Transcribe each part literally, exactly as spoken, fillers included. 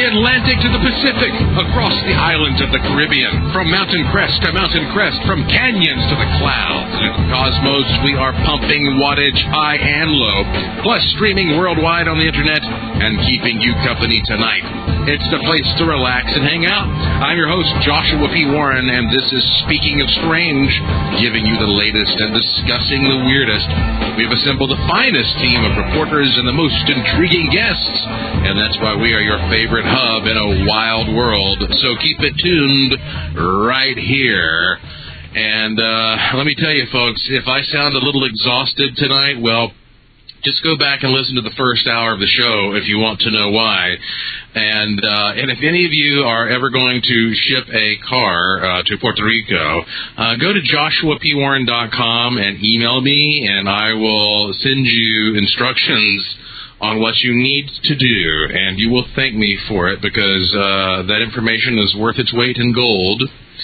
Atlantic to the Pacific, across the islands of the Caribbean, from mountain crest to mountain crest, from canyons to the clouds. At Cosmos, we are pumping wattage high and low, plus streaming worldwide on the internet and keeping you company tonight. It's the place to relax and hang out. I'm your host, Joshua P. Warren, and this is Speaking of Strange, giving you the latest and discussing the weirdest. We've assembled the finest team of reporters and the most intriguing guests, and that's why we are your favorite hub in a wild world. So keep it tuned right here. And uh, let me tell you, folks, if I sound a little exhausted tonight, well, just go back and listen to the first hour of the show if you want to know why. And uh, and if any of you are ever going to ship a car uh, to Puerto Rico, uh, go to joshua p warren dot com and email me, and I will send you instructions on what you need to do, and you will thank me for it because uh, that information is worth its weight in gold.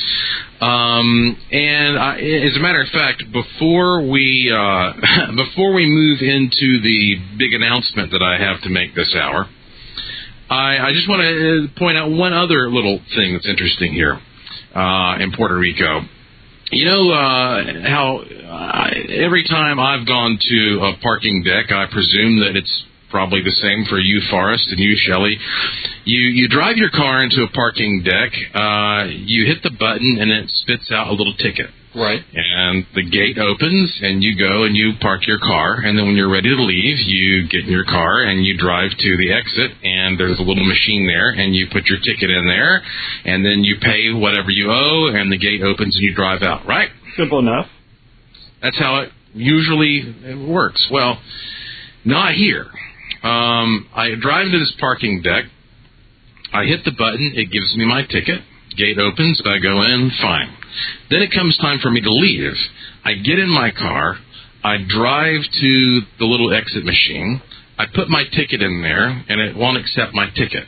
Um, and I, as a matter of fact, before we uh, before we move into the big announcement that I have to make this hour, I, I just want to point out one other little thing that's interesting here uh, in Puerto Rico. You know uh, how uh, every time I've gone to a parking deck, I presume that it's probably the same for you, Forrest, and you, Shelley. You you drive your car into a parking deck, uh, you hit the button, and it spits out a little ticket. Right. And the gate opens, and you go and you park your car, and then when you're ready to leave, you get in your car, and you drive to the exit, and there's a little machine there, and you put your ticket in there, and then you pay whatever you owe, and the gate opens, and you drive out, right? Simple enough. That's how it usually works. Well, not here. Um, I drive into this parking deck. I hit the button. It gives me my ticket. Gate opens. I go in. Fine. Then it comes time for me to leave. I get in my car. I drive to the little exit machine. I put my ticket in there, and it won't accept my ticket.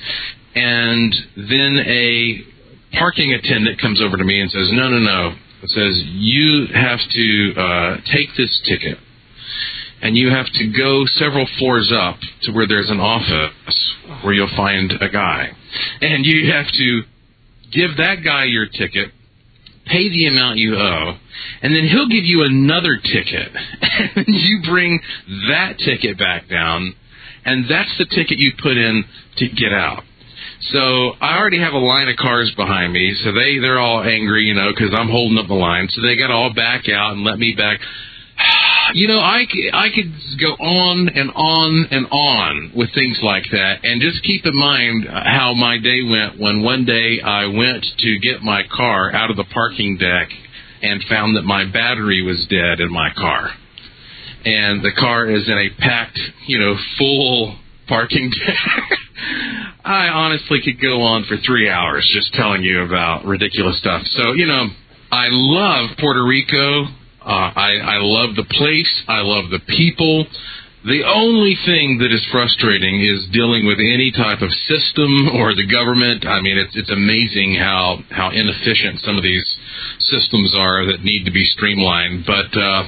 And then a parking attendant comes over to me and says, no, no, no. It says, you have to uh, take this ticket, and you have to go several floors up to where there's an office where you'll find a guy. And you have to give that guy your ticket, pay the amount you owe, and then he'll give you another ticket. And you bring that ticket back down, and that's the ticket you put in to get out. So I already have a line of cars behind me, so they, they're all angry, you know, because I'm holding up the line. So they got to all back out and let me back. You know, I, I could go on and on and on with things like that, and just keep in mind how my day went when one day I went to get my car out of the parking deck and found that my battery was dead in my car. And the car is in a packed, you know, full parking deck. I honestly could go on for three hours just telling you about ridiculous stuff. So, you know, I love Puerto Rico. Uh, I, I love the place. I love the people. The only thing that is frustrating is dealing with any type of system or the government. I mean, it's it's amazing how, how inefficient some of these systems are that need to be streamlined. But uh,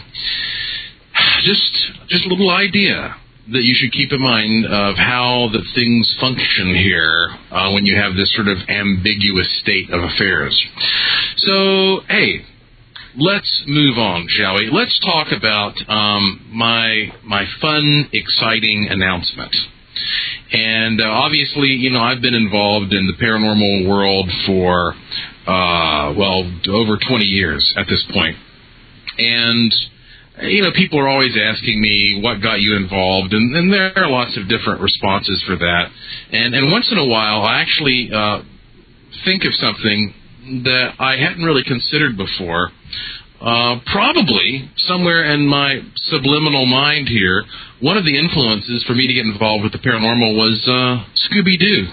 just just a little idea that you should keep in mind of how the things function here uh, when you have this sort of ambiguous state of affairs. So, hey, let's move on, shall we? Let's talk about um, my my fun, exciting announcement. And uh, obviously, you know, I've been involved in the paranormal world for, uh, well, over twenty years at this point. And, you know, people are always asking me what got you involved, and, and there are lots of different responses for that. And, and once in a while, I actually uh, think of something that I hadn't really considered before. Uh, probably somewhere in my subliminal mind here, one of the influences for me to get involved with the paranormal was uh, Scooby-Doo.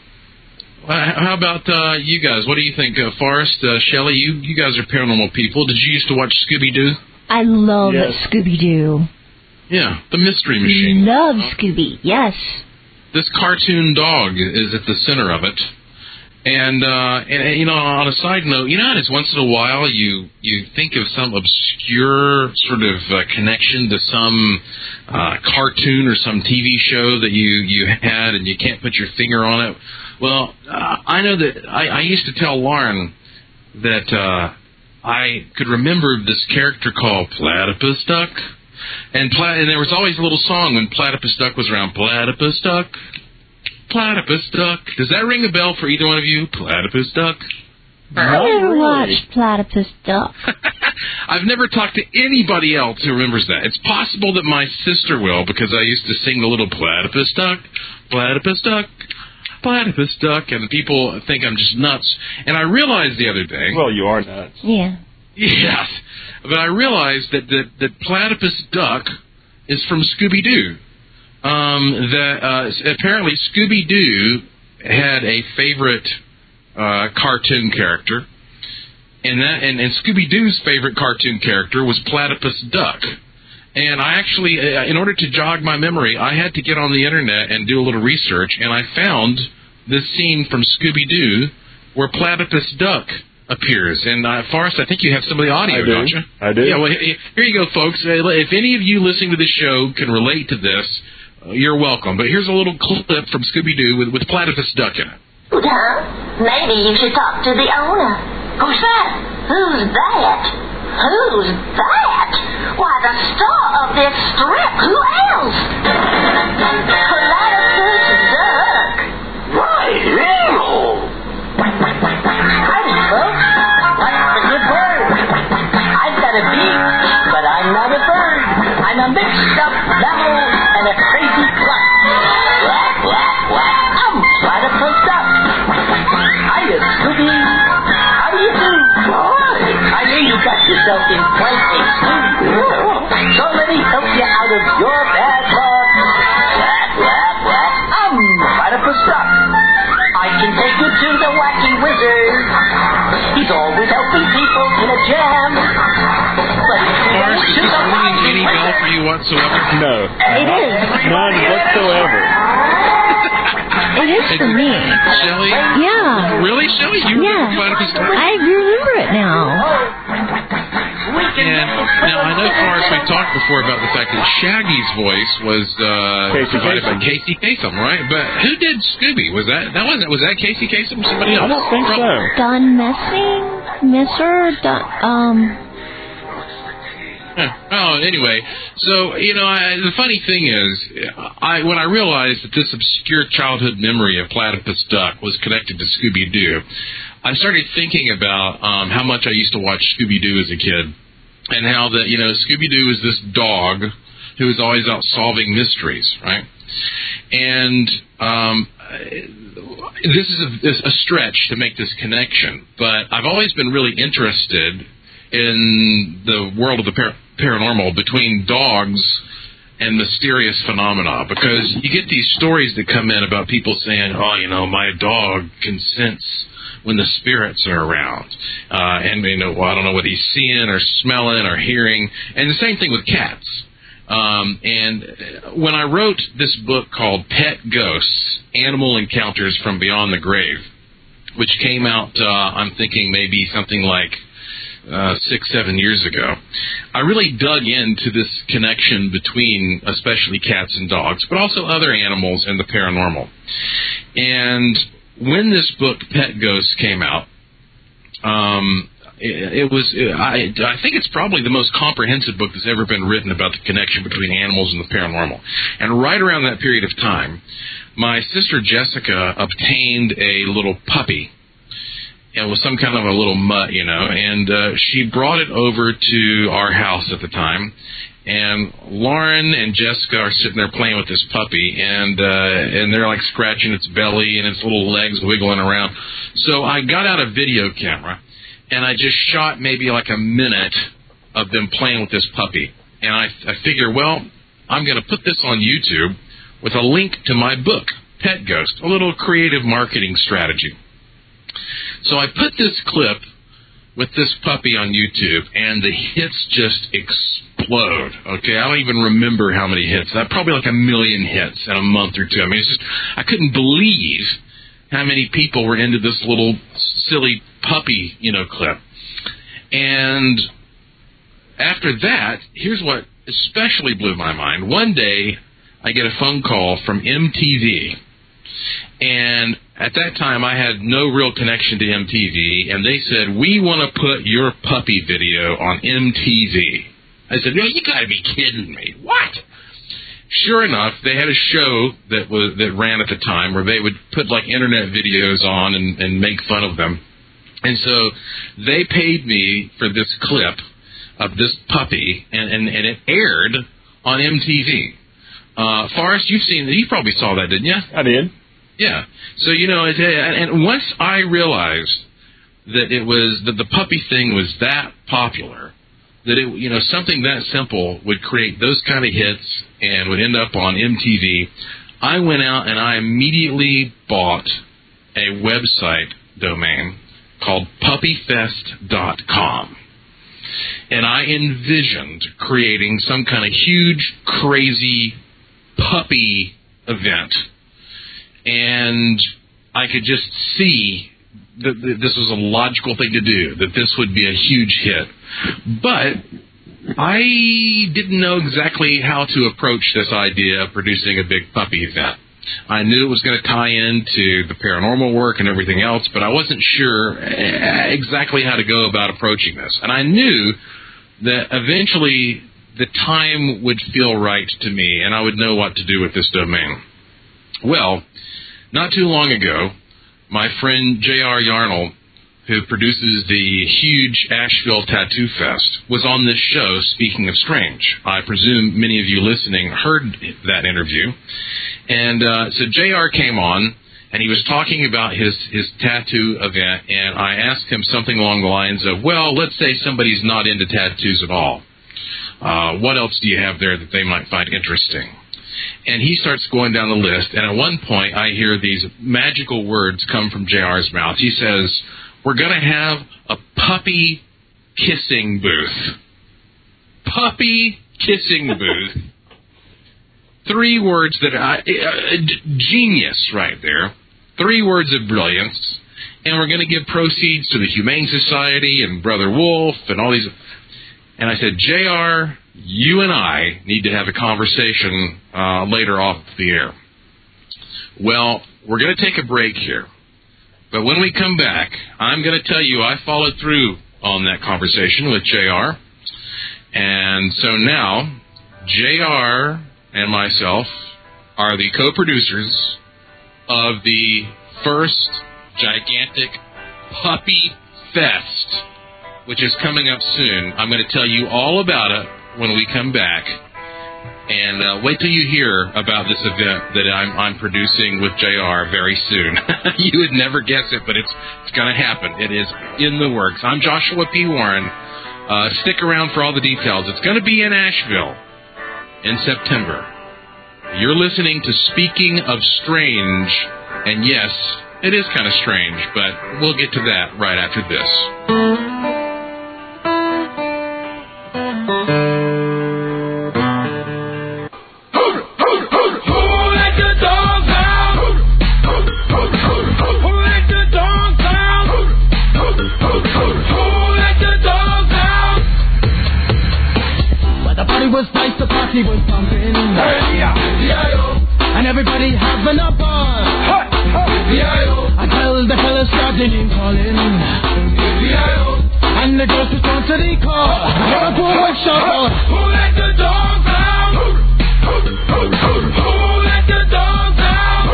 Uh, how about uh, you guys? What do you think, uh, Forrest, uh, Shelley? You, you guys are paranormal people. Did you used to watch Scooby-Doo? I love Yes. Scooby-Doo. Yeah, the Mystery Machine. Love Scooby, yes. This cartoon dog is at the center of it. And, uh, and, you know, on a side note, you know, just once in a while you, you think of some obscure sort of uh, connection to some uh, cartoon or some T V show that you, you had and you can't put your finger on it. Well, uh, I know that I, I used to tell Lauren that uh, I could remember this character called Platypus Duck. And, pla- and there was always a little song when Platypus Duck was around. Platypus Duck. Platypus Duck. Does that ring a bell for either one of you? Platypus Duck? I never watched Platypus Duck. I've never talked to anybody else who remembers that. It's possible that my sister will, because I used to sing the little Platypus Duck, Platypus Duck, Platypus Duck, and people think I'm just nuts. And I realized the other day... Well, you are nuts. Yeah. Yes. But I realized that, that, that Platypus Duck is from Scooby-Doo. Um, that uh, apparently Scooby-Doo had a favorite uh, cartoon character, and that and, and Scooby-Doo's favorite cartoon character was Platypus Duck. And I actually, uh, in order to jog my memory, I had to get on the internet and do a little research, and I found this scene from Scooby-Doo where Platypus Duck appears. And uh, Forrest, I think you have some of the audio, I do. don't you? I do. Yeah. Well, here you go, folks. If any of you listening to this show can relate to this, Uh, you're welcome. But here's a little clip from Scooby-Doo with, with Platypus Duck in it. Huh? Maybe you should talk to the owner. Who's that? Who's that? Who's that? Why, the star of this strip. Who else? Platypus Duck. Right, hello. Howdy, folks. What's the good word? I've got a beak, but I'm not a bird. I'm a mixed-up mammal and a crazy cluck. Quack, quack, quack. I'm Platypus Duck. Hiya, Scooby. How do you do? Boy, I hear you got yourself in quite a stew. So let me help you out of your bad luck. Quack, quack, quack. I'm Platypus Duck. I can take you to the wacky wizard. He's always helping people in a jam. But if you Forrest, is to this the ringing wacky any bell wizard, for you whatsoever? No. It is. None whatsoever. It is for me. Shelley? Yeah. Really, Shelley? You Yeah. remember Platypus Duck? I remember it now. And now I know, Forrest, we've talked before about the fact that Shaggy's voice was uh, Casey provided by Kasem. Casey Kasem, right? But who did Scooby? Was that that wasn't was that Casey Kasem? Somebody else? I don't think so. Don Messing? Messer? Don, um... Oh, anyway, so, you know, I, the funny thing is, I when I realized that this obscure childhood memory of Platypus Duck was connected to Scooby-Doo, I started thinking about um, how much I used to watch Scooby-Doo as a kid, and how that, you know, Scooby-Doo is this dog who is always out solving mysteries, right? And um, this is a, a stretch to make this connection, but I've always been really interested in the world of the par- paranormal between dogs and mysterious phenomena, because you get these stories that come in about people saying, oh, you know, my dog can sense when the spirits are around. Uh, and, you know, well, I don't know what he's seeing or smelling or hearing. And the same thing with cats. Um, and when I wrote this book called Pet Ghosts, Animal Encounters from Beyond the Grave, which came out, uh, I'm thinking maybe something like Uh, six, seven years ago, I really dug into this connection between especially cats and dogs, but also other animals and the paranormal. And when this book, Pet Ghosts, came out, um, it, it was, I, I think it's probably the most comprehensive book that's ever been written about the connection between animals and the paranormal. And right around that period of time, my sister Jessica obtained a little puppy. It was some kind of a little mutt, you know, and uh, she brought it over to our house at the time. And Lauren and Jessica are sitting there playing with this puppy, and uh, and they're like scratching its belly and its little legs wiggling around. So I got out a video camera, and I just shot maybe like a minute of them playing with this puppy. And I, I figure, well, I'm going to put this on YouTube with a link to my book, Pet Ghost, a little creative marketing strategy. So I put this clip with this puppy on YouTube, and the hits just explode. Okay, I don't even remember how many hits. That probably like a million hits in a month or two. I mean, it's just I couldn't believe how many people were into this little silly puppy, you know, clip. And after that, here's what especially blew my mind. One day, I get a phone call from M T V. And at that time, I had no real connection to M T V. And they said, we want to put your puppy video on M T V. I said, no, you got to be kidding me. What? Sure enough, they had a show that was that ran at the time where they would put, like, internet videos on and, and make fun of them. And so they paid me for this clip of this puppy, and, and, and it aired on M T V. Uh, Forrest, you've seen, you probably saw that, didn't you? I did. Yeah. So, you know, it, and once I realized that it was, that the puppy thing was that popular, that it, you know, something that simple would create those kind of hits and would end up on M T V, I went out and I immediately bought a website domain called puppy fest dot com. And I envisioned creating some kind of huge, crazy puppy event. And I could just see that this was a logical thing to do, that this would be a huge hit. But I didn't know exactly how to approach this idea of producing a big puppy event. I knew it was going to tie into the paranormal work and everything else, but I wasn't sure exactly how to go about approaching this. And I knew that eventually the time would feel right to me, and I would know what to do with this domain. Well, not too long ago, my friend J R Yarnell, who produces the huge Asheville Tattoo Fest, was on this show, Speaking of Strange. I presume many of you listening heard that interview. And uh, so J R came on, and he was talking about his, his tattoo event, and I asked him something along the lines of, well, let's say somebody's not into tattoos at all. Uh, what else do you have there that they might find interesting? And he starts going down the list, and at one point I hear these magical words come from J R's mouth. He says, we're going to have a puppy kissing booth. Puppy kissing booth. Three words that I... Uh, genius right there. Three words of brilliance. And we're going to give proceeds to the Humane Society and Brother Wolf and all these... And I said, J R, you and I need to have a conversation uh, later off the air. Well, we're going to take a break here. But when we come back, I'm going to tell you I followed through on that conversation with J R. And so now, J R and myself are the co-producers of the first gigantic Puppy Fest, which is coming up soon. I'm going to tell you all about it when we come back. And uh, wait till you hear about this event that I'm, I'm producing with J R very soon. You would never guess it, but it's it's going to happen. It is in the works. I'm Joshua P. Warren. Uh, stick around for all the details. It's going to be in Asheville in September. You're listening to Speaking of Strange, and yes, it is kind of strange, but we'll get to that right after this. He was pumping, hey, yeah. And everybody having a ball. I tell the fellas started in calling, and the girls respond to the call. Liverpool was shout, who let the dogs out? Who let the dogs out?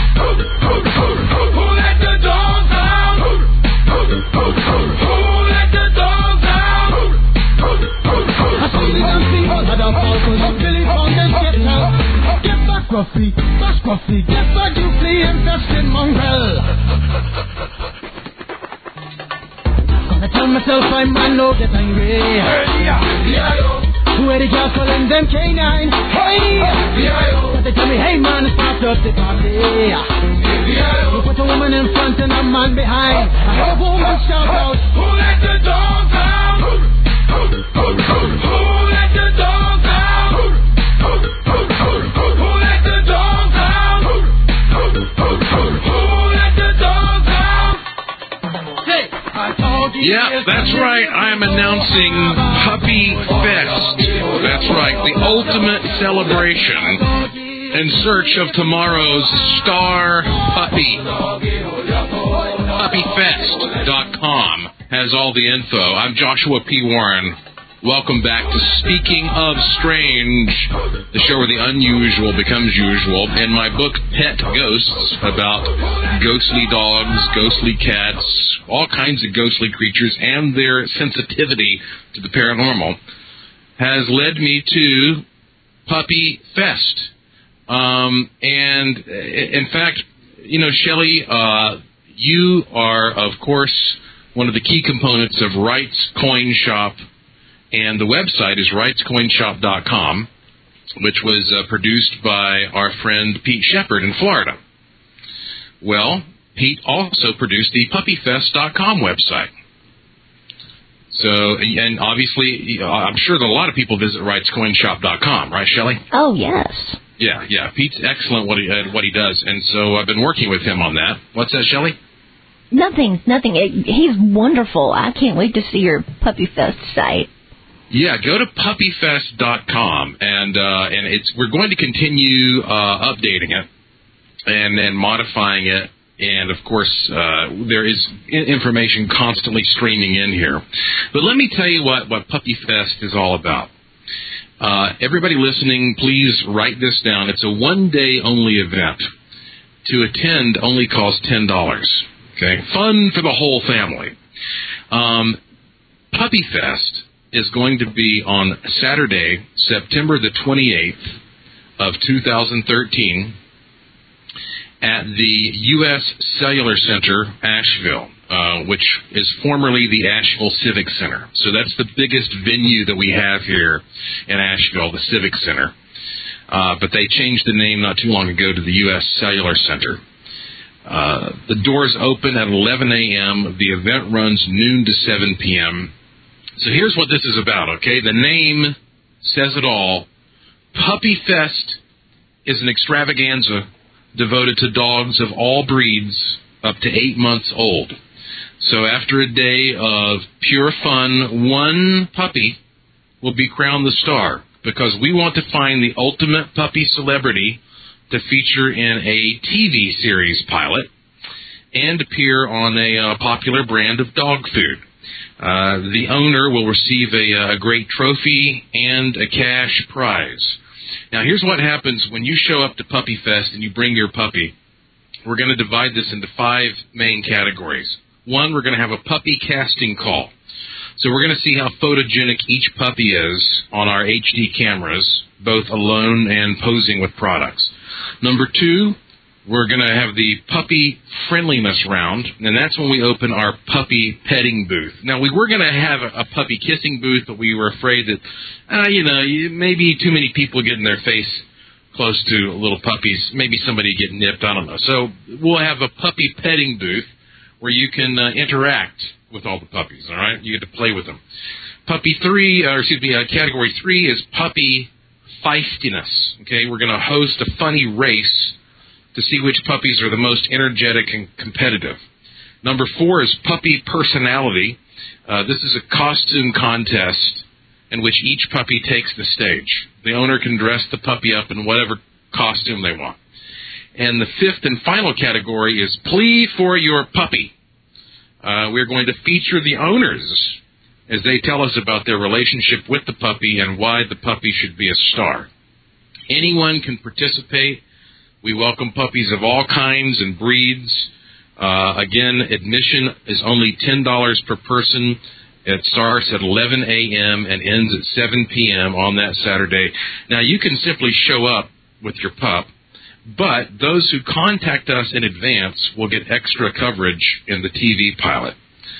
Who let the dogs out? Who let the dogs out? I see them people had a ball, cause Billy found them get out. Get back, Gruffy, bash Gruffy, get back, you flea infested mongrel. Gonna tell myself I'm man, no get angry. Who are the girls calling them K nine? Hey! But they tell me, hey man, start up the party. You put a woman in front and a man behind. I heard a woman shout out, who let the dogs out? Who let the dogs out? Who let the dogs out? Who let the Yeah, that's right. I am announcing Puppy Fest. That's right, the ultimate celebration in search of tomorrow's star puppy. puppy fest dot com has all the info. I'm Joshua P. Warren. Welcome back to Speaking of Strange, the show where the unusual becomes usual. In my book, Pet Ghosts, about ghostly dogs, ghostly cats, all kinds of ghostly creatures, and their sensitivity to the paranormal, has led me to Puppy Fest. Um, and, in fact, you know, Shelley, uh, you are, of course, one of the key components of Wright's Coin Shop. And the website is Wrights Coin Shop dot com, which was uh, produced by our friend Pete Shepard in Florida. Well, Pete also produced the Puppy Fest dot com website. So, and obviously, I'm sure that a lot of people visit Wrights Coin Shop dot com, right, Shelley? Oh, yes. Yeah, yeah. Pete's excellent what he uh, what he does, and so I've been working with him on that. What's that, Shelley? Nothing, nothing. It, he's wonderful. I can't wait to see your Puppy Fest site. Yeah, go to Puppy Fest dot com, and uh, and it's we're going to continue uh, updating it and and modifying it, and of course uh, there is information constantly streaming in here. But let me tell you what what Puppy Fest is all about. Uh, everybody listening, please write this down. It's a one-day only event. To attend only costs ten dollars. Okay, fun for the whole family. Um, Puppy Fest is going to be on Saturday, September the twenty-eighth of two thousand thirteen at the U S Cellular Center, Asheville, uh, which is formerly the Asheville Civic Center. So that's the biggest venue that we have here in Asheville, the Civic Center. Uh, but they changed the name not too long ago to the U S Cellular Center. Uh, the doors open at eleven a.m. The event runs noon to seven p.m., So here's what this is about, okay? The name says it all. Puppy Fest is an extravaganza devoted to dogs of all breeds up to eight months old. So after a day of pure fun, one puppy will be crowned the star because we want to find the ultimate puppy celebrity to feature in a T V series pilot and appear on a uh, popular brand of dog food. Uh, the owner will receive a, a great trophy and a cash prize. Now, here's what happens when you show up to Puppy Fest and you bring your puppy. We're going to divide this into five main categories. One, we're going to have a puppy casting call. So we're going to see how photogenic each puppy is on our H D cameras, both alone and posing with products. Number two, we're going to have the puppy friendliness round, and that's when we open our puppy petting booth. Now, we were going to have a, a puppy kissing booth, but we were afraid that, uh, you know, maybe too many people getting their face close to little puppies. Maybe somebody get nipped, I don't know. So we'll have a puppy petting booth where you can uh, interact with all the puppies, all right? You get to play with them. Puppy three, or excuse me, uh, category three is puppy feistiness, okay? We're going to host a funny race to see which puppies are the most energetic and competitive. Number four is puppy personality. Uh, this is a costume contest in which each puppy takes the stage. The owner can dress the puppy up in whatever costume they want. And the fifth and final category is plea for your puppy. Uh, we're going to feature the owners as they tell us about their relationship with the puppy and why the puppy should be a star. Anyone can participate. We welcome puppies of all kinds and breeds. Uh, again, admission is only ten dollars per person. It starts at eleven a.m. and ends at seven p.m. on that Saturday. Now, you can simply show up with your pup, but those who contact us in advance will get extra coverage in the T V pilot.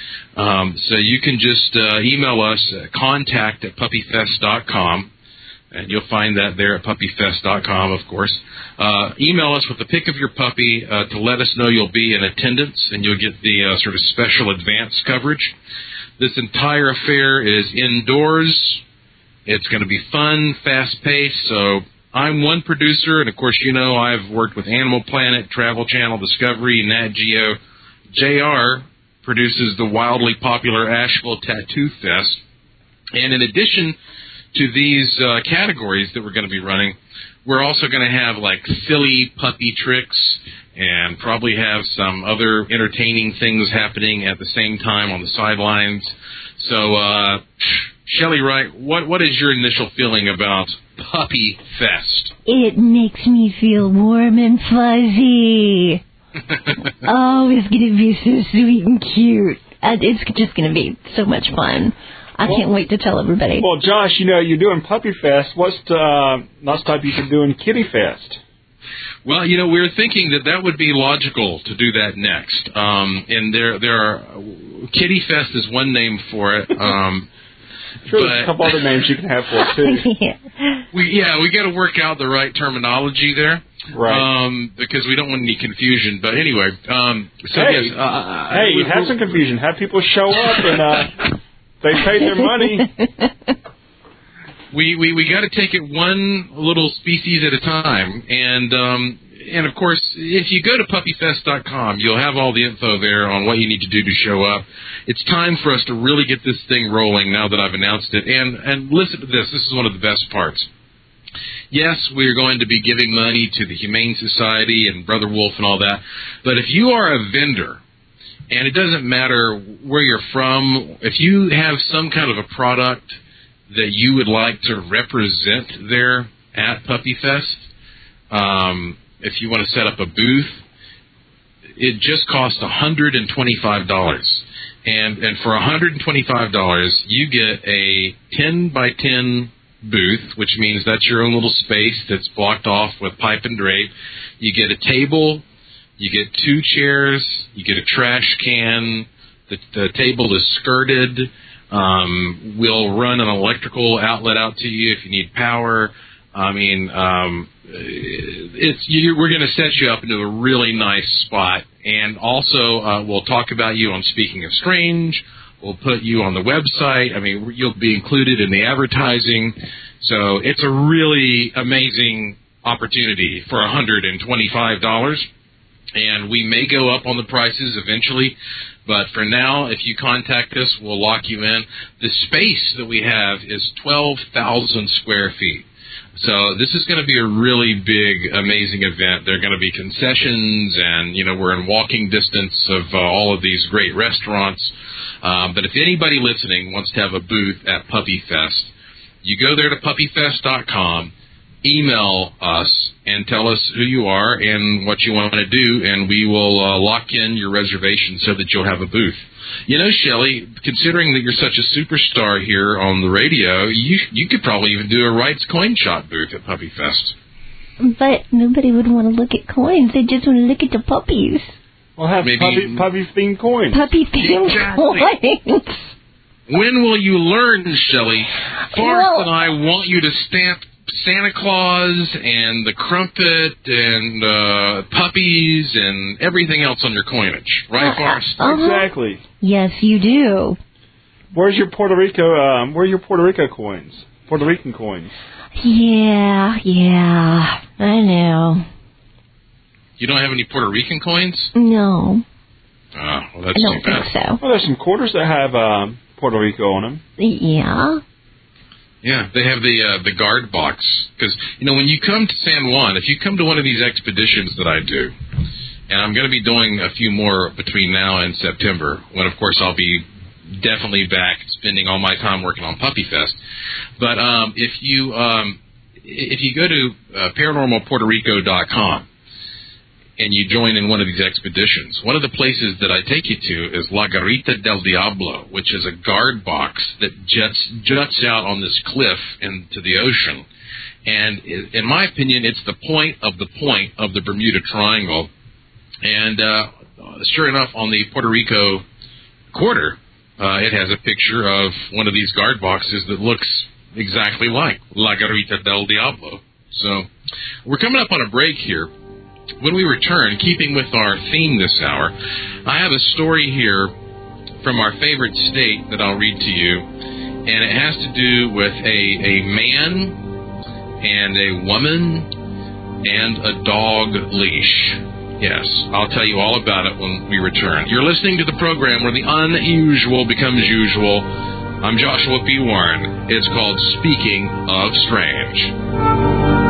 Um, so you can just uh, email us at contact at puppy fest dot com. And you'll find that there at puppy fest dot com, of course. Uh, email us with a pic of your puppy uh, to let us know you'll be in attendance, and you'll get the uh, sort of special advance coverage. This entire affair is indoors. It's going to be fun, fast-paced. So I'm one producer, and, of course, you know I've worked with Animal Planet, Travel Channel, Discovery, Nat Geo. J R produces the wildly popular Asheville Tattoo Fest. And in addition to these uh, categories that we're going to be running, we're also going to have like silly puppy tricks and probably have some other entertaining things happening at the same time on the sidelines. So, uh, Shelley Wright, what what is your initial feeling about Puppy Fest? It makes me feel warm and fuzzy. Oh, it's going to be so sweet and cute. Uh, it's just going to be so much fun. I well, can't wait to tell everybody. Well, Josh, you know, you're doing Puppy Fest. What's the uh, not stop you from doing Kitty Fest? Well, you know, we were thinking that that would be logical to do that next. Um, and there, there are Kitty Fest is one name for it. Um, sure, there's a couple other names you can have for it too. yeah. We yeah, we got to work out the right terminology there. Right. Um, because we don't want any confusion. But anyway, um, so hey, yes, uh, hey, we, have some confusion. Have people show up and uh, they pay their money. We we, we got to take it one little species at a time, and um, and of course, if you go to puppy fest dot com, you'll have all the info there on what you need to do to show up. It's time for us to really get this thing rolling now that I've announced it. And and listen to this. This is one of the best parts. Yes, we're going to be giving money to the Humane Society and Brother Wolf and all that. But if you are a vendor, and it doesn't matter where you're from, if you have some kind of a product that you would like to represent there at Puppy Fest, um, if you want to set up a booth, it just costs one hundred twenty-five dollars. And, and for one hundred twenty-five dollars, you get a ten by ten booth, which means that's your own little space that's blocked off with pipe and drape. You get a table, you get two chairs, you get a trash can, the, the table is skirted, um, we'll run an electrical outlet out to you if you need power. I mean, um, it's you, we're going to set you up into a really nice spot, and also uh, we'll talk about you on Speaking of Strange. We'll put you on the website. I mean, you'll be included in the advertising. So it's a really amazing opportunity for one hundred twenty-five dollars. And we may go up on the prices eventually. But for now, if you contact us, we'll lock you in. The space that we have is twelve thousand square feet. So this is going to be a really big, amazing event. There are going to be concessions, and, you know, we're in walking distance of uh, all of these great restaurants. Um, but if anybody listening wants to have a booth at Puppy Fest, you go there to puppy fest dot com, email us, and tell us who you are and what you want to do, and we will uh, lock in your reservation so that you'll have a booth. You know, Shelley, considering that you're such a superstar here on the radio, you you could probably even do a Wright's Coin Shop booth at Puppy Fest. But nobody would want to look at coins. They just want to look at the puppies. We'll have Maybe, puppy, puppy-themed coins. Puppy-themed exactly. coins. When will you learn, Shelley? Forrest well, and I want you to stamp Santa Claus and the crumpet and uh, puppies and everything else on your coinage. Right, Forrest? Uh-huh. Exactly. Yes, you do. Where's your Puerto Rico, um, where are your Puerto Rico coins? Puerto Rican coins. Yeah, yeah, I know. You don't have any Puerto Rican coins? No. Oh, well, that's I don't too bad. think so. Well, there's some quarters that have um, Puerto Rico on them. Yeah. Yeah, they have the uh, the guard box. Because, you know, when you come to San Juan, if you come to one of these expeditions that I do, and I'm going to be doing a few more between now and September, when, of course, I'll be definitely back spending all my time working on Puppy Fest. But um, if you um, if you go to uh, paranormal puerto rico dot com, and you join in one of these expeditions, one of the places that I take you to is La Garita del Diablo, which is a guard box that juts, juts out on this cliff into the ocean. And in my opinion, it's the point of the point of the Bermuda Triangle. And uh, sure enough, on the Puerto Rico quarter, uh, it has a picture of one of these guard boxes that looks exactly like La Garita del Diablo. So we're coming up on a break here. When we return, keeping with our theme this hour, I have a story here from our favorite state that I'll read to you, and it has to do with a, a man and a woman and a dog leash. Yes, I'll tell you all about it when we return. You're listening to the program where the unusual becomes usual. I'm Joshua P. Warren. It's called Speaking of Strange.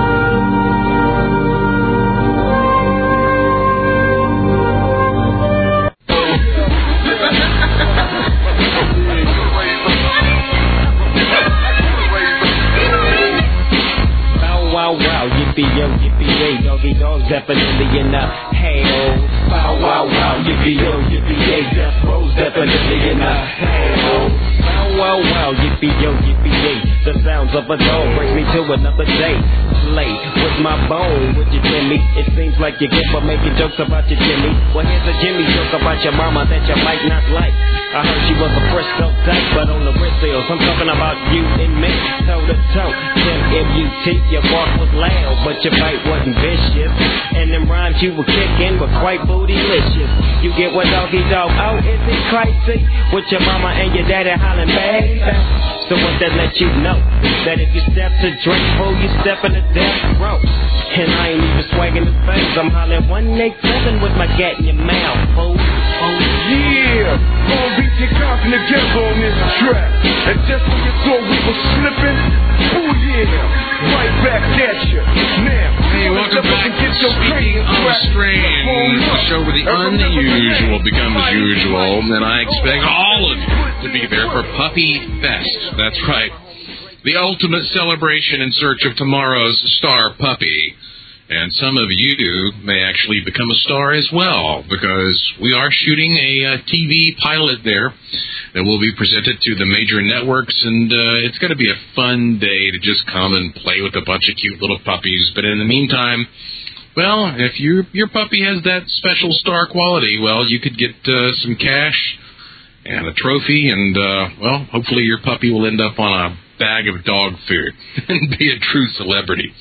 Yippee-yo, yippee-yay, doggy dogs definitely in the hell. Bow, wow, wow, yippee-yo, yippee-yay, death rose definitely in the hell. Bow, wow, wow, yippee-yo, yippee-yay, the sounds of a dog brings me to another day. Play with my bone, with your Jimmy. It seems like you get for making jokes about your Jimmy. Well, here's a Jimmy joke about your mama that you might not like. I heard she was a Frisco type, but on the wrist deals, I'm talking about you and me, toe to toe. Tim M U T, your bark was loud, but your bite wasn't vicious. And them rhymes you were kicking were quite bootylicious. You get what doggy dog, oh, is it crazy? With your mama and your daddy hollering baby. So what that let you know? That if you step to drink, fool, you step in the death row. And I ain't even swagging the face, I'm hollering one eighty-seven with my gat in your mouth, fool. Oh yeah, gonna beat your company together on this track. And just when you thought we were slipping, oh yeah, right back at you. Now, hey, welcome back to Speaking of Strange, the show where the unusual becomes usual, and I expect all of you to be there for Puppy Fest. That's right, the ultimate celebration in search of tomorrow's star puppy. And some of you may actually become a star as well, because we are shooting a, a T V pilot there that will be presented to the major networks, and uh, it's going to be a fun day to just come and play with a bunch of cute little puppies. But in the meantime, well, if your your puppy has that special star quality, well, you could get uh, some cash and a trophy, and, uh, well, hopefully your puppy will end up on a bag of dog food and be a true celebrity.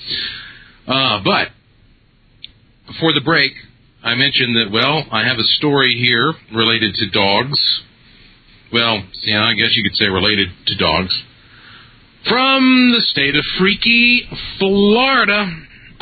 Uh, but before the break, I mentioned that, well, I have a story here related to dogs. Well, yeah, I guess you could say related to dogs. From the state of freaky Florida.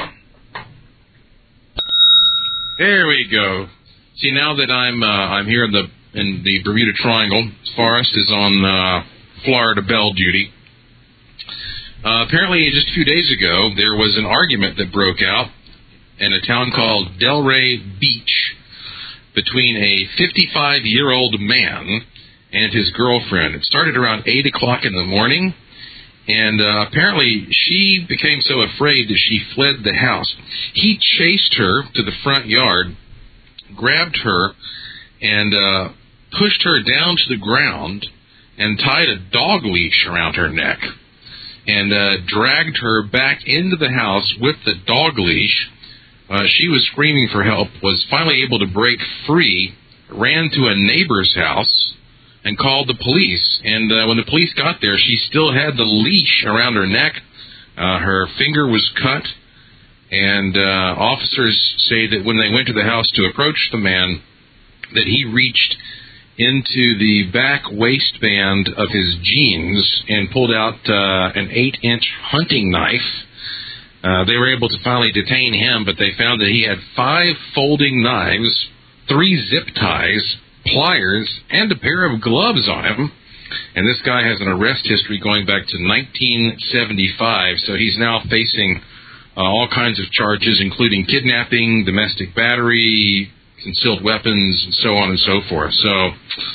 There we go. See, now that I'm uh, I'm here in the in the Bermuda Triangle, Forrest is on uh, Florida Bell duty. Uh, apparently, just a few days ago, there was an argument that broke out in a town called Delray Beach between a fifty-five-year-old man and his girlfriend. It started around eight o'clock in the morning, and uh, apparently she became so afraid that she fled the house. He chased her to the front yard, grabbed her, and uh, pushed her down to the ground and tied a dog leash around her neck and uh, dragged her back into the house with the dog leash. Uh, she was screaming for help, was finally able to break free, ran to a neighbor's house, and called the police. And uh, when the police got there, she still had the leash around her neck. Uh, her finger was cut. And uh, officers say that when they went to the house to approach the man, that he reached into the back waistband of his jeans and pulled out uh, an eight-inch hunting knife. Uh, they were able to finally detain him, but they found that he had five folding knives, three zip ties, pliers, and a pair of gloves on him. And this guy has an arrest history going back to nineteen seventy-five, so he's now facing uh, all kinds of charges, including kidnapping, domestic battery, concealed weapons, and so on and so forth. So,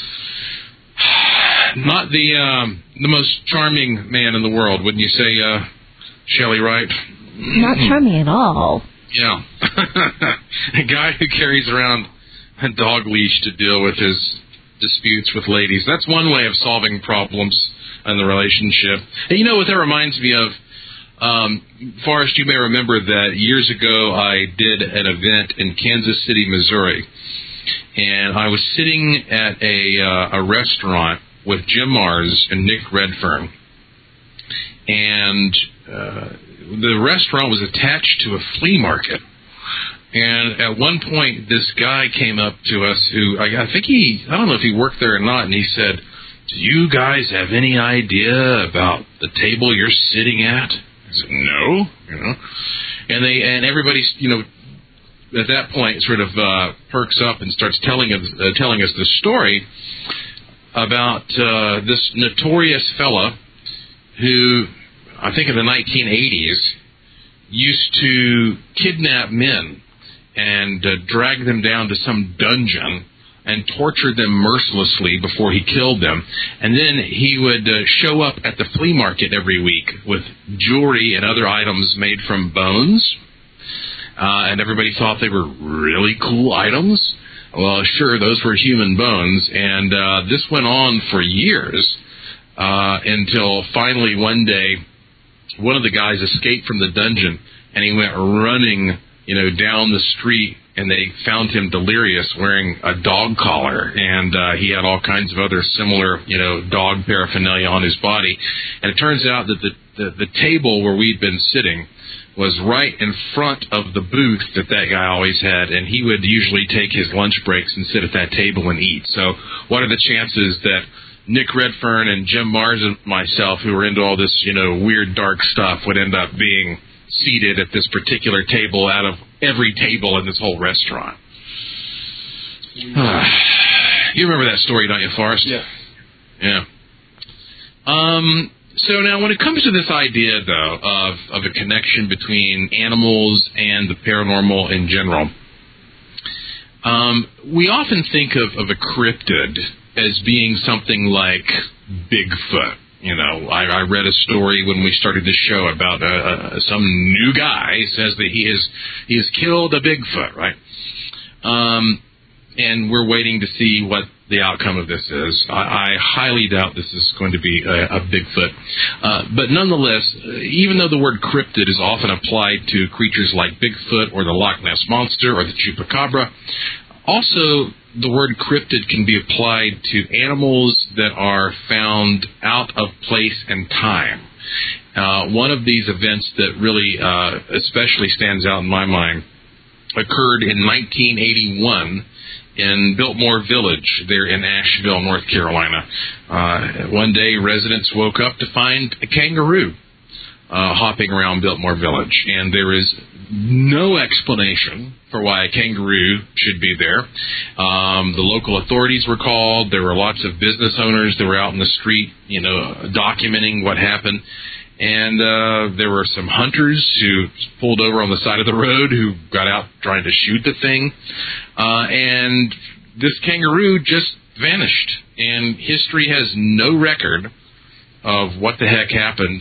not the um, the most charming man in the world, wouldn't you say, uh, Shelley Wright? Not charming at all. Yeah. A guy who carries around a dog leash to deal with his disputes with ladies. That's one way of solving problems in the relationship. And you know what that reminds me of? Um, Forrest, you may remember that years ago I did an event in Kansas City, Missouri. And I was sitting at a, uh, a restaurant with Jim Mars and Nick Redfern. And uh, the restaurant was attached to a flea market. And at one point, this guy came up to us who, I, I think he, I don't know if he worked there or not, and he said, "Do you guys have any idea about the table you're sitting at?" I said, "No," you know. And they, and everybody's, you know, at that point sort of uh, perks up and starts telling us, uh, telling us this story about uh, this notorious fella who, I think in the nineteen eighties, used to kidnap men and uh, drag them down to some dungeon and tortured them mercilessly before he killed them. And then he would uh, show up at the flea market every week with jewelry and other items made from bones. Uh, and everybody thought they were really cool items. Well, sure, those were human bones. And uh, this went on for years uh, until finally one day one of the guys escaped from the dungeon and he went running, you know, down the street. And they found him delirious wearing a dog collar, and uh, he had all kinds of other similar, you know, dog paraphernalia on his body. And it turns out that the, the, the table where we'd been sitting was right in front of the booth that that guy always had, and he would usually take his lunch breaks and sit at that table and eat. So what are the chances that Nick Redfern and Jim Mars and myself, who were into all this, you know, weird, dark stuff, would end up being seated at this particular table out of every table in this whole restaurant? Uh, you remember that story, don't you, Forrest? Yeah. Yeah. Um, so now when it comes to this idea, though, of, of a connection between animals and the paranormal in general, um, we often think of, of a cryptid as being something like Bigfoot. You know, I, I read a story when we started this show about uh, uh, some new guy says that he has he has killed a Bigfoot, right? Um, and we're waiting to see what the outcome of this is. I, I highly doubt this is going to be a, a Bigfoot. Uh, but nonetheless, even though the word cryptid is often applied to creatures like Bigfoot or the Loch Ness Monster or the Chupacabra, also the word cryptid can be applied to animals that are found out of place and time. Uh, one of these events that really uh, especially stands out in my mind occurred in nineteen eighty-one in Biltmore Village there in Asheville, North Carolina. Uh, one day, residents woke up to find a kangaroo uh, hopping around Biltmore Village, and there is no explanation for why a kangaroo should be there. Um, the local authorities were called. There were lots of business owners that were out in the street, you know, documenting what happened. And uh, there were some hunters who pulled over on the side of the road who got out trying to shoot the thing. Uh, and this kangaroo just vanished. And history has no record of what the heck happened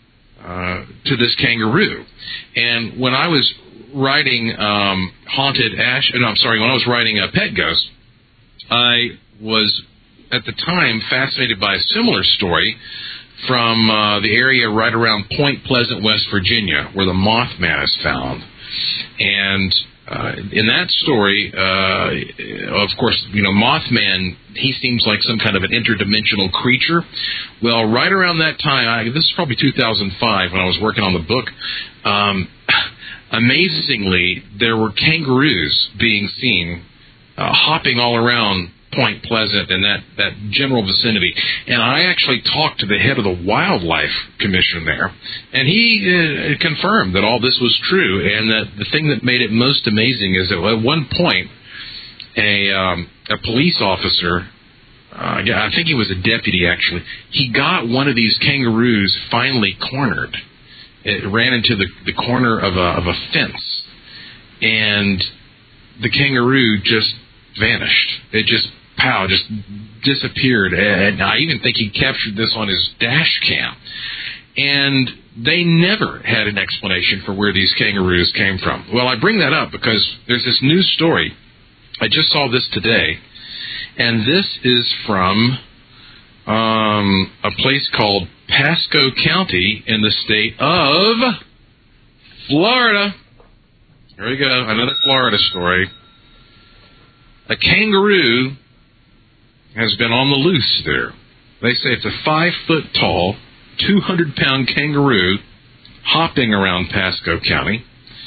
Uh, to this kangaroo. And when I was writing um, Haunted Ash, no, I'm sorry, when I was writing uh, Pet Ghost, I was at the time fascinated by a similar story from uh, the area right around Point Pleasant, West Virginia, where the Mothman is found. And uh, in that story, uh, of course, you know, Mothman, he seems like some kind of an interdimensional creature. Well, right around that time, I, this is probably two thousand five when I was working on the book, um, amazingly, there were kangaroos being seen uh, hopping all around Point Pleasant and that, that general vicinity. And I actually talked to the head of the Wildlife Commission there, and he uh, confirmed that all this was true, and that the thing that made it most amazing is that at one point, a, um, a police officer, uh, I think he was a deputy actually, he got one of these kangaroos finally cornered. It ran into the, the corner of a, of a fence, and the kangaroo just vanished. It just pow, just disappeared. And I even think he captured this on his dash cam. And they never had an explanation for where these kangaroos came from. Well, I bring that up because there's this news story. I just saw this today. And this is from um, a place called Pasco County in the state of Florida. Here we go, another Florida story. A kangaroo has been on the loose there. They say it's a five-foot-tall, two hundred pound kangaroo hopping around Pasco County.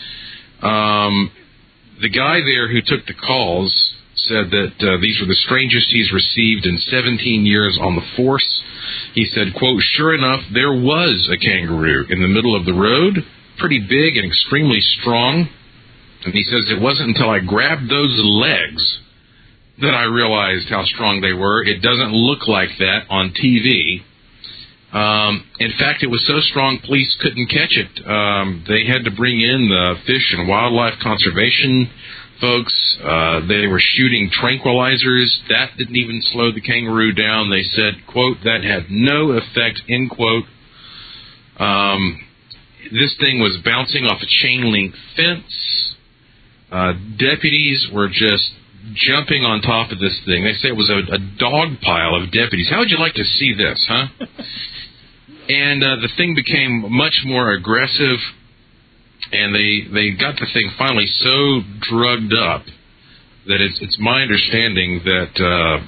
Um, the guy there who took the calls said that uh, these were the strangest he's received in seventeen years on the force. He said, quote, sure enough, there was a kangaroo in the middle of the road, pretty big and extremely strong. And he says, it wasn't until I grabbed those legs that I realized how strong they were. It doesn't look like that on T V. Um, in fact, it was so strong, police couldn't catch it. Um, they had to bring in the Fish and Wildlife Conservation folks. Uh, they were shooting tranquilizers. That didn't even slow the kangaroo down. They said, quote, that had no effect, end quote. Um, this thing was bouncing off a chain-link fence. Uh, deputies were just jumping on top of this thing. They say it was a, a dog pile of deputies. How would you like to see this, huh? And uh, the thing became much more aggressive, and they they got the thing finally so drugged up that it's it's my understanding that uh,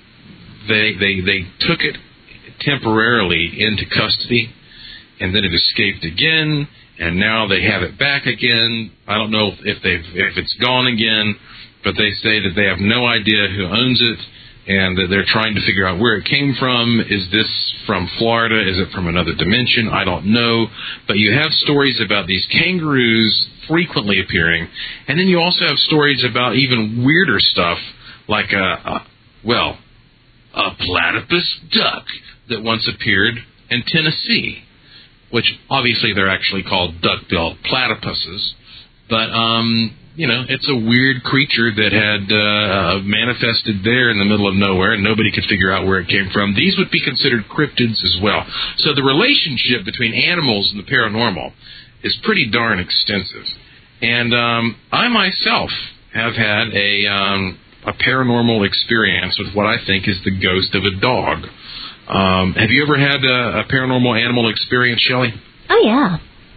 they they they took it temporarily into custody, and then it escaped again, and now they have it back again. I don't know if they've if it's gone again, but they say that they have no idea who owns it, and that they're trying to figure out where it came from. Is this from Florida? Is it from another dimension? I don't know. But you have stories about these kangaroos frequently appearing, and then you also have stories about even weirder stuff, like a, a well, a platypus duck that once appeared in Tennessee, which obviously they're actually called duck-billed platypuses. But, um, you know, it's a weird creature that had uh, manifested there in the middle of nowhere, and nobody could figure out where it came from. These would be considered cryptids as well. So the relationship between animals and the paranormal is pretty darn extensive. And um, I myself have had a, um, a paranormal experience with what I think is the ghost of a dog. Um, have you ever had a, a paranormal animal experience, Shelley? Oh, yeah.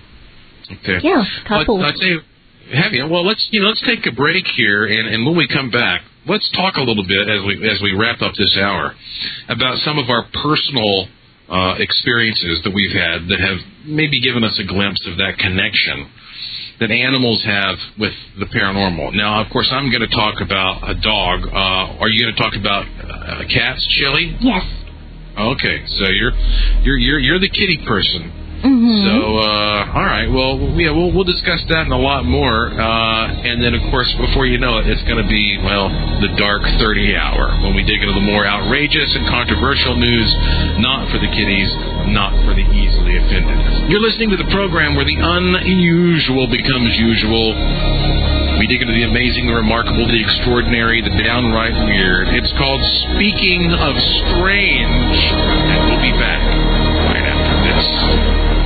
Okay. Yeah, a couple. I'd say... Have you? Well, let's you know let's take a break here, and, and when we come back, let's talk a little bit as we as we wrap up this hour about some of our personal uh, experiences that we've had that have maybe given us a glimpse of that connection that animals have with the paranormal. Now, of course, I'm going to talk about a dog. Uh, are you going to talk about uh, cats, Shelley? Yes. Okay, so you're you're you're you're the kitty person. Mm-hmm. So, uh, all right. Well, yeah, we'll we'll discuss that and a lot more. Uh, and then, of course, before you know it, it's going to be, well, the Dark thirty hour when we dig into the more outrageous and controversial news, not for the kiddies, not for the easily offended. You're listening to the program where the unusual becomes usual. We dig into the amazing, the remarkable, the extraordinary, the downright weird. It's called Speaking of Strange, and we'll be back right after this.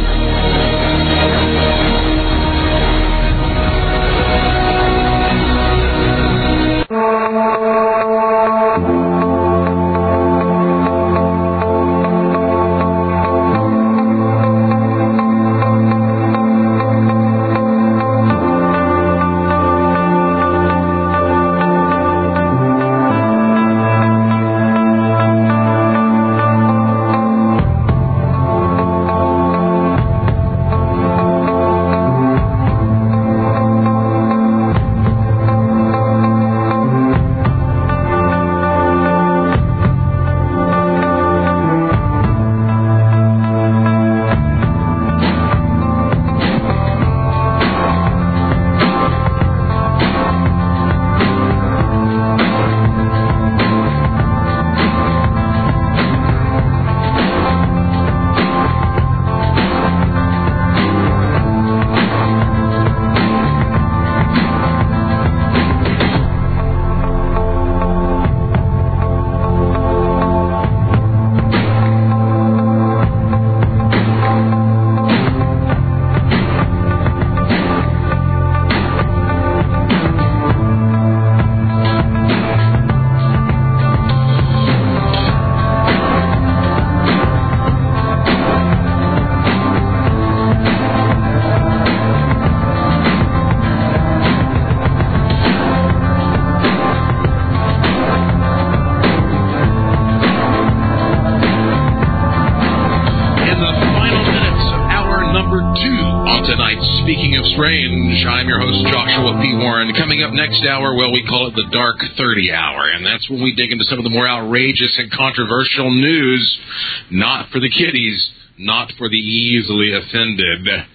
I'm your host, Joshua P. Warren. Coming up next hour, well, we call it the Dark thirty hour, and that's when we dig into some of the more outrageous and controversial news, not for the kiddies, not for the easily offended.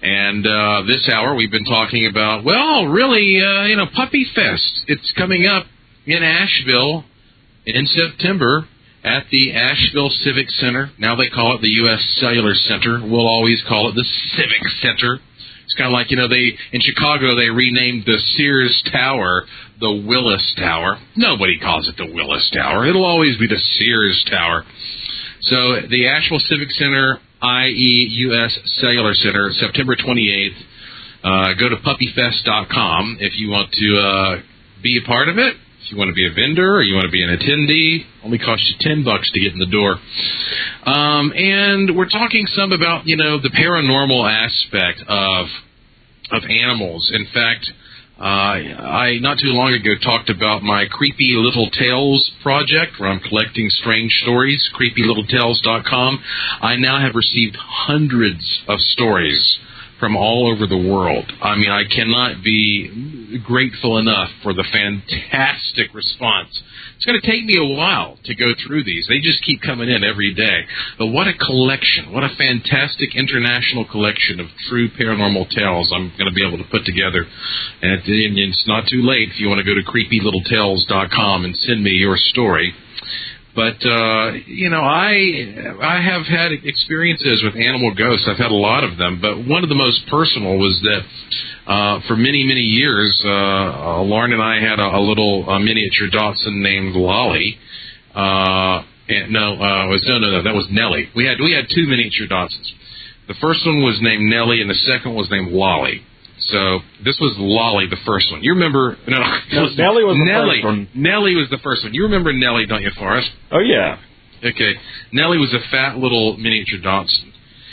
And uh, this hour we've been talking about, well, really, uh, you know, Puppy Fest. It's coming up in Asheville in September at the Asheville Civic Center. Now they call it the U S Cellular Center. We'll always call it the Civic Center. It's kind of like, you know, they in Chicago they renamed the Sears Tower the Willis Tower. Nobody calls it the Willis Tower. It'll always be the Sears Tower. So the Asheville Civic Center, that is. U S Cellular Center, September twenty-eighth. Uh, go to puppy fest dot com if you want to uh, be a part of it. If you want to be a vendor or you want to be an attendee, only costs you ten bucks to get in the door. Um, and we're talking some about, you know, the paranormal aspect of of animals. In fact, uh, I not too long ago talked about my Creepy Little Tales project, where I'm collecting strange stories, creepy little tales dot com. I now have received hundreds of stories from all over the world. I mean, I cannot be grateful enough for the fantastic response. It's going to take me a while to go through these. They just keep coming in every day. But what a collection. What a fantastic international collection of true paranormal tales I'm going to be able to put together. And it's not too late if you want to go to creepy little tales dot com and send me your story. But, uh, you know, I I have had experiences with animal ghosts. I've had a lot of them. But one of the most personal was that uh, for many, many years, uh, uh, Lauren and I had a, a little uh, miniature Dachshund named Lolly. Uh, and no, uh, was, no, no, no, that was Nellie. We had we had two miniature Dachshunds. The first one was named Nellie, and the second was named Lolly. So this was Lolly, the first one. You remember? No, no was, Nellie was the Nellie, first one. Nellie was the first one. You remember Nellie, don't you, Forrest? Oh yeah. Okay. Nellie was a fat little miniature Dachshund,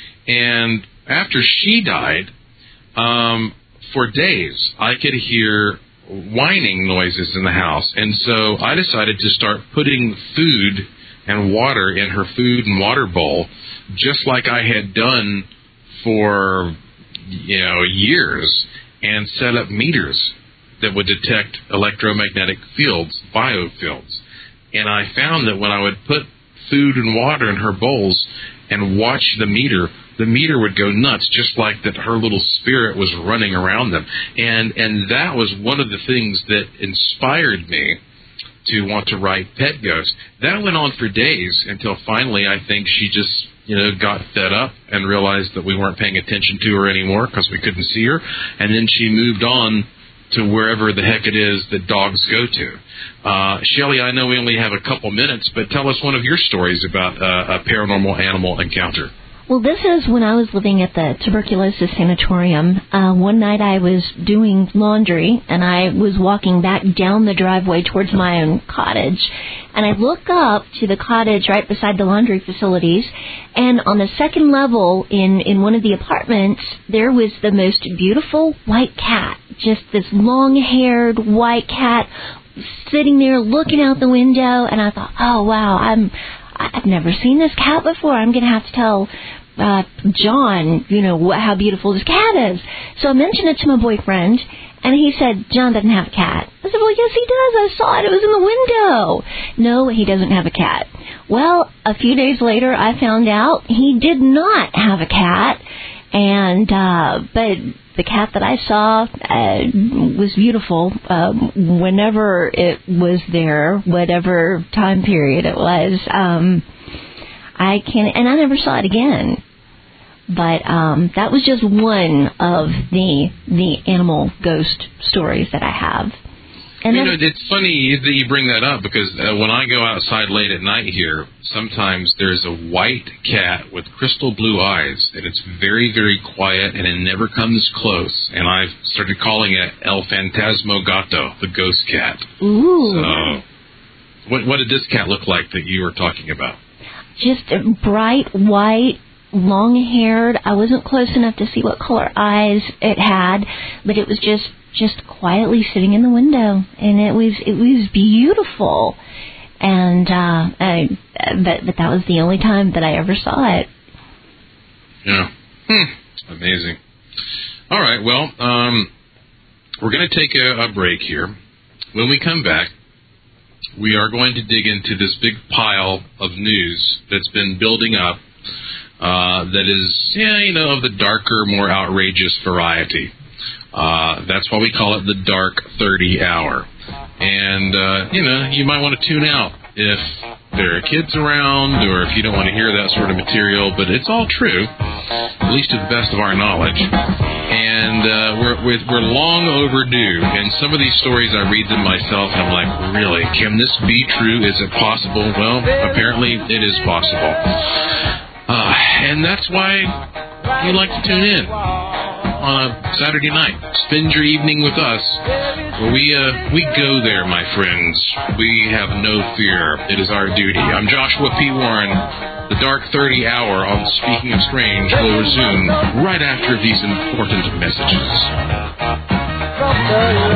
and after she died, um, for days I could hear whining noises in the house, and so I decided to start putting food and water in her food and water bowl, just like I had done for, you know, years, and set up meters that would detect electromagnetic fields, biofields. And I found that when I would put food and water in her bowls and watch the meter, the meter would go nuts, just like that her little spirit was running around them. And and that was one of the things that inspired me to want to write Pet Ghost. That went on for days until finally I think she just, you know, got fed up and realized that we weren't paying attention to her anymore because we couldn't see her. And then she moved on to wherever the heck it is that dogs go to. Uh, Shelley, I know we only have a couple minutes, but tell us one of your stories about uh, a paranormal animal encounter. Well, this is when I was living at the tuberculosis sanatorium. Uh, one night I was doing laundry, and I was walking back down the driveway towards my own cottage. And I look up to the cottage right beside the laundry facilities, and on the second level in, in one of the apartments, there was the most beautiful white cat, just this long-haired white cat sitting there looking out the window. And I thought, oh, wow, I'm, I've never seen this cat before. I'm going to have to tell Uh, John, you know, what, how beautiful this cat is. So I mentioned it to my boyfriend, and he said, John doesn't have a cat. I said, well, yes, he does. I saw it. It was in the window. No, he doesn't have a cat. Well, a few days later, I found out he did not have a cat, and, uh, but the cat that I saw uh, was beautiful um, whenever it was there, whatever time period it was. Um, I can, and I never saw it again. But um, that was just one of the the animal ghost stories that I have. And you know, it's funny that you bring that up because uh, when I go outside late at night here, sometimes there's a white cat with crystal blue eyes, and it's very, very quiet, and it never comes close. And I've started calling it El Fantasmo Gato, the ghost cat. Ooh. So, what, what did this cat look like that you were talking about? Just bright white, long-haired. I wasn't close enough to see what color eyes it had, but it was just just quietly sitting in the window, and it was it was beautiful. And uh, I, but but that was the only time that I ever saw it. Yeah, hmm. Amazing. All right, well, um, we're going to take a, a break here. When we come back, we are going to dig into this big pile of news that's been building up uh, that is, yeah, you know, of the darker, more outrageous variety. Uh, that's why we call it the Dark thirty Hour. And, uh, you know, you might want to tune out if there are kids around or if you don't want to hear that sort of material, but it's all true, at least to the best of our knowledge. And uh, we're, we're we're long overdue. And some of these stories, I read them myself, and I'm like, really? Can this be true? Is it possible? Well, apparently it is possible. Uh, and that's why you like to tune in on a Saturday night. Spend your evening with us. We uh, we go there, my friends. We have no fear. It is our duty. I'm Joshua P. Warren. The Dark thirty Hour on Speaking of Strange will resume right after these important messages.